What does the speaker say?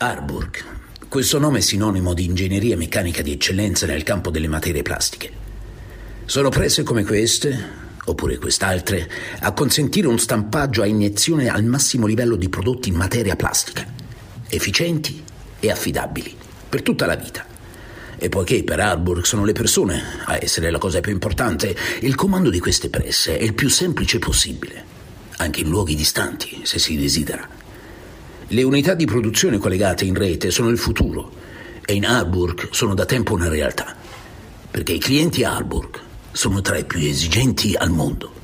Harburg. Questo nome è sinonimo di ingegneria meccanica di eccellenza nel campo delle materie plastiche. Sono prese come queste, oppure quest'altre, a consentire un stampaggio a iniezione al massimo livello di prodotti in materia plastica, efficienti e affidabili, per tutta la vita. E poiché per Harburg sono le persone a essere la cosa più importante, il comando di queste presse è il più semplice possibile, anche in luoghi distanti, se si desidera. Le unità di produzione collegate in rete sono il futuro e in Harburg sono da tempo una realtà, perché i clienti Harburg sono tra i più esigenti al mondo.